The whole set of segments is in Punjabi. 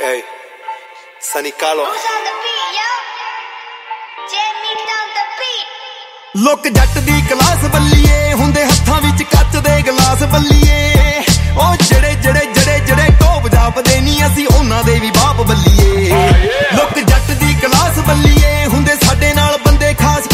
Hey, Sunny Carlo. Who's on the beat, yo? Jamie on the beat. ਲੋਕ ਜੱਟ ਦੀ ਕਲਾਸ ਬੱਲੀਏ ਹੁੰਦੇ ਹੱਥਾਂ ਵਿੱਚ ਕੱਚ ਦੇ ਗਲਾਸ ਬੱਲੀਏ ਉਹ ਜਿਹੜੇ ਟੋਪ ਜਾਪਦੇ ਨਹੀਂ ਅਸੀਂ ਉਹਨਾਂ ਦੇ ਵੀ ਬਾਪ ਬੱਲੀਏ ਲੋਕ ਜੱਟ ਦੀ ਕਲਾਸ ਬੱਲੀਏ ਹੁੰਦੇ ਸਾਡੇ ਨਾਲ ਬੰਦੇ ਖਾਸ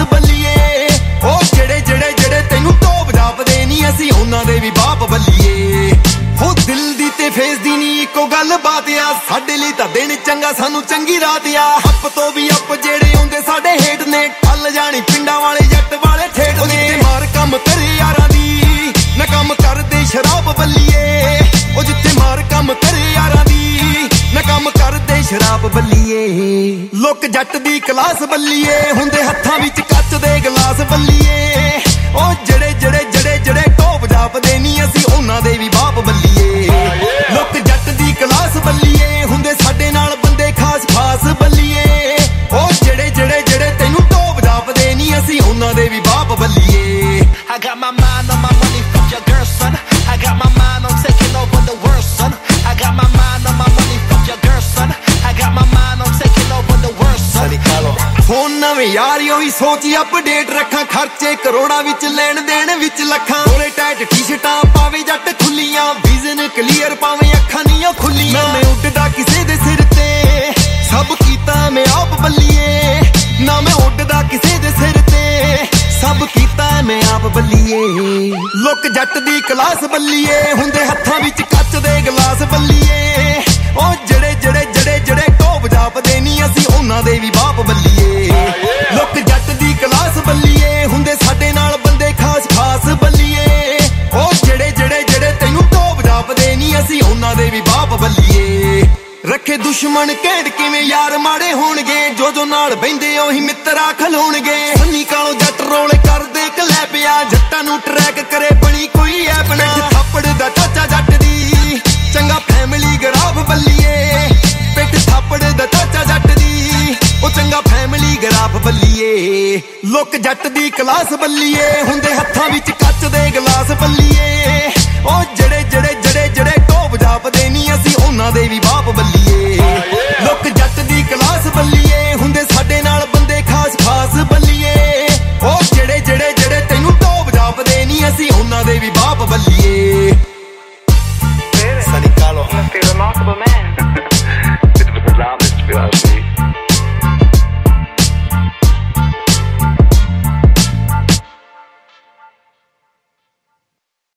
ਬੱਲੀਏ ਉਹ ਜਿਹੜੇ ਤੈਨੂੰ ਟੋਪ ਜਾਪਦੇ ਨਹੀਂ ਅਸੀਂ ਉਹਨਾਂ ਦੇ ਵੀ ਬਾਪ ਬੱਲੀਏ ਹੋ ਦਿਲ ਦੀ ਤੇ ਫੇਸ ਦੀ ਨਹੀਂ ਇੱਕੋ ਗੱਲ ਬਾਤ ਆ ਸਾਡੇ ਲਈ ਤਾਂ ਦਿਨ ਚੰਗਾ ਸਾਨੂੰ ਚੰਗੀ ਰਾਤ ਆ ਅੱਪ ਤੋਂ ਵੀ ਅੱਪ ਜਿਹੜੇ ਹੁੰਦੇ ਸਾਡੇ ਹੇਠ ਨੇ ਠੱਲ ਜਾਣੀ ਪਿੰਡਾਂ ਵਾਲੇ ਜੱਟ ਵਾਲੇ ਠੇਠ ਨੇ ਜਿੱਥੇ ਮਾਰ ਕੰਮ ਕਰੇ ਯਾਰਾਂ ਦੀ ਨਾ ਕੰਮ ਕਰਦੇ ਸ਼ਰਾਬ ਬੱਲੀਏ ਉਹ ਜਿੱਥੇ ਮਾਰ ਕੰਮ ਕਰੇ ਯਾਰਾਂ ਦੀ ਨਾ ਕੰਮ ਕਰਦੇ ਸ਼ਰਾਬ ਬੱਲੀਏ ਲੋਕ ਜੱਟ ਦੀ ਕਲਾਸ ਬੱਲੀਏ ਹੁੰਦੇ ਹੱਥਾਂ ਵਿੱਚ ਕੱਚ ਦੇ ਗਲਾਸ ਬੱਲੀਏ ਉਹ ਜਿਹੜੇ ਟੋਪ ਜਾਪਦੇ ਨਹੀਂ ਅਸੀਂ ਉਹਨਾਂ ਦੇ ਵੀ ਬਾਪ ਬੱਲੀਏ ਲੋਕ ਜੱਟ ਦੀ ਕਲਾਸ ਬੱਲੀਏ ਹੁੰਦੇ ਸਾਡੇ ਨਾਲ ਬੰਦੇ ਖਾਸ ਬੱਲੀਏ ਉਹ ਜਿਹੜੇ ਤੈਨੂੰ ਟੋਪ ਜਾਪਦੇ ਨਹੀਂ ਅਸੀਂ ਉਹਨਾਂ ਦੇ ਵੀ ਬਾਪ ਬੱਲੀਏ I got my mind on my money, fuck your girl, son. I got my mind on taking over the world, son. I got my mind on my money, fuck your girl, son. I got my mind on taking over the world, son. Sunny Carlo. Phone ਨਵੇਂ ਯਾਰੀਓ ਹੀ ਸੋਚੀ ਅਪਡੇਟ ਰੱਖਾਂ ਖਰਚੇ ਕਰੋੜਾਂ ਵਿੱਚ ਲੈਣ ਦੇਣ ਵਿੱਚ ਲੱਖਾਂ ਕੋਲੇ ਟਾਈਟ ਟੀ-ਸ਼ਰਟਾਂ ਪਾਵੇ ਜੱਟ ਖੁੱਲੀਆਂ ਵਿਜ਼ਨ ਕਲੀਅਰ ਪਾਵੇਂ ਅੱਖਾਂ ਨੀਆਂ ਖੁੱਲੀਆਂ ਮੈਂ ਉੱਡਦਾ ਕਿਸੇ ਦੇ ਸਿਰ ਤੇ ਸਭ ਕੀਤਾ ਮੈਂ ਆਪ ਬੱਲੀਏ ਨਾ ਮੈਂ ਉੱਡਦਾ ਕਿਸੇ ਦੇ ਸਿਰ ਤੇ ਸਭ ਕੀਤਾ ਮੈਂ ਆਪ ਬੱਲੀਏ ਲੋਕ ਜੱਟ ਦੀ ਕਲਾਸ ਬੱਲੀਏ ਹੁੰਦੇ ਹੱਥਾਂ ਵਿੱਚ ਕੱਚ ਦੇ ਗਲਾਸ ਬੱਲੀਏ ਉਹ ਜਿਹੜੇ ਟੋਪ ਜਾਪਦੇ ਨਹੀਂ ਅਸੀਂ ਉਹਨਾਂ ਦੇ ਵੀ ਬਾਪ ਬੱਲੀਏ ਲੋਕ ਜੱਟ ਦੀ ਕਲਾਸ ਬੱਲੀਏ ਹੁੰਦੇ ਸਾਡੇ ਨਾਲ ਬੰਦੇ ਖਾਸ ਬੱਲੀਏ ਉਹ ਜਿਹੜੇ ਤੈਨੂੰ ਟੋਪ ਜਾਪਦੇ ਨਹੀਂ ਅਸੀਂ ਉਹਨਾਂ ਦੇ ਵੀ ਬਾਪ ਬੱਲੀਏ ਰੱਖੇ ਦੁਸ਼ਮਣ ਘੇੜ ਕਿਵੇਂ ਯਾਰ ਮਾੜੇ ਹੋਣਗੇ ਜੋ ਨਾਲ ਬਹਿੰਦੇ ਉਹੀ ਮਿੱਤਰਾ ਖਲੋਣਗੇ ਸੰਨੀ ਕਾਲੋ ਜੱਟ ਰੋਲ ਕਰਦੇ ਕਲੈ ਪਿਆ ਜੱਟਾਂ ਨੂੰ ਟਰੈਕ ਕਰੇ ਬਣੀ ਕੋਈ ਐਪ ਨਾ ਥੱਪੜ ਦਾ ਚਾਚਾ ਜੱਟ ਦੀ ਚੰਗਾ ਫੈਮਿਲੀ ਗਰਾਫ ਬੱਲੀਏ ਪਿੱਠ ਥੱਪੜ ਦਾ ਚਾਚਾ ਜੱਟ ਦੀ ਉਹ ਚੰਗਾ ਫੈਮਿਲੀ ਗਰਾਫ ਬੱਲੀਏ ਲੋਕ ਜੱਟ ਦੀ ਕਲਾਸ ਬੱਲੀਏ ਹੁੰਦੇ ਹੱਥਾਂ ਵਿੱਚ ਕੱਚ ਦੇ ਗਲਾਸ ਬੱਲੀਏ ਉਹ ਜਿਹੜੇ ਟੋਪ ਜਾਪਦੇ ਨਹੀਂ ਅਸੀਂ ਉਹਨਾਂ ਦੇ ਵੀ ਬਾਪ ਬੱਲੀਏ ਲੋਕ ਜੱਟ ਦੀ ਕਲਾਸ ਬੱਲੀਏ ਹੁੰਦੇ ਸਾਡੇ ਨਾਲ ਬੰਦੇ ਖਾਸ ਬੱਲੀਏ ਉਹ ਜਿਹੜੇ ਤੈਨੂੰ ਟੋਪ ਜਾਪਦੇ ਨਹੀਂ ਅਸੀਂ ਉਹਨਾਂ ਦੇ ਵੀ ਬਾਪ ਬੱਲੀਏ Sunny Carlo. You must be a remarkable man. It was a lot to be honest with you.